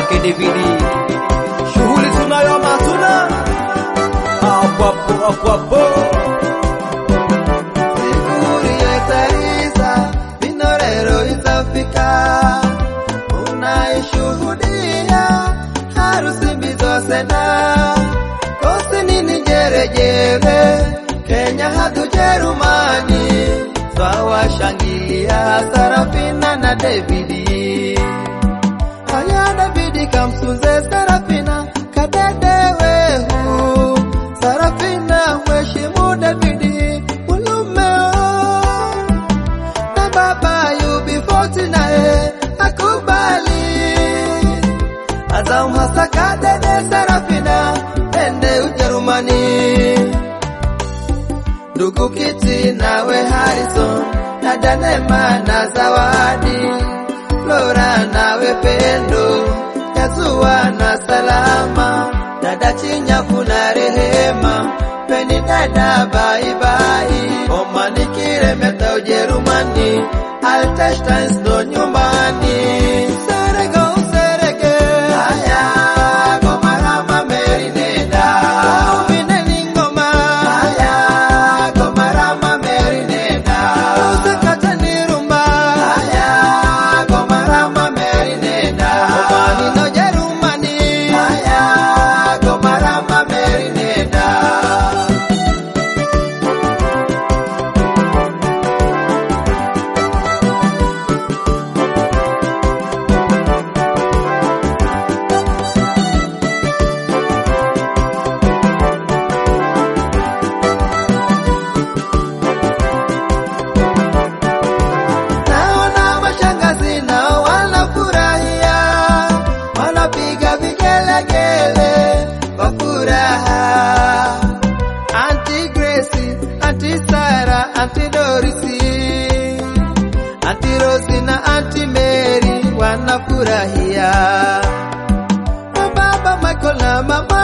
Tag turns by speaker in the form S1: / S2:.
S1: kwake Davidi. Shughuli tunayo matuna hapo
S2: Sikuri yetariza minorero itafika, unaishuhudia harusi mbizose na kosi nini jerejere Kenya hadu Jerumani, sawa shangilia Sarafina na Davidi. Haya Davidi kamsunze Sarafina kadede wehu, Sarafina mheshimu Davidi ulumeo, na baba UB40 nae akubali, azam hasa kadede Sarafina ende Ujerumani. Ndugu Kiti nawe Harrison, dada Neema na Zawadi, Flora nawe Pendo, Yazua na Salama, dada Chinyafu na Rehema, Peni dada bye bye, Omani Kiremeta Ujerumani, Altenstein ndo nyumbani. Serege haya goma rama Meri nenda, Umine ngoma haya goma rama Meri nenda, Usekata ni rumba haya goma rama Meri nenda, Omani no Jerumani haya goma rama Meri nenda. Naona mashangazi nao wanafurahia, wanapiga vigelegele kwa furaha. Auntie Gracie, Auntie Sarah, Auntie Dorisi, Auntie Rosie na Auntie Mary wanafurahia. Baba Michael na mama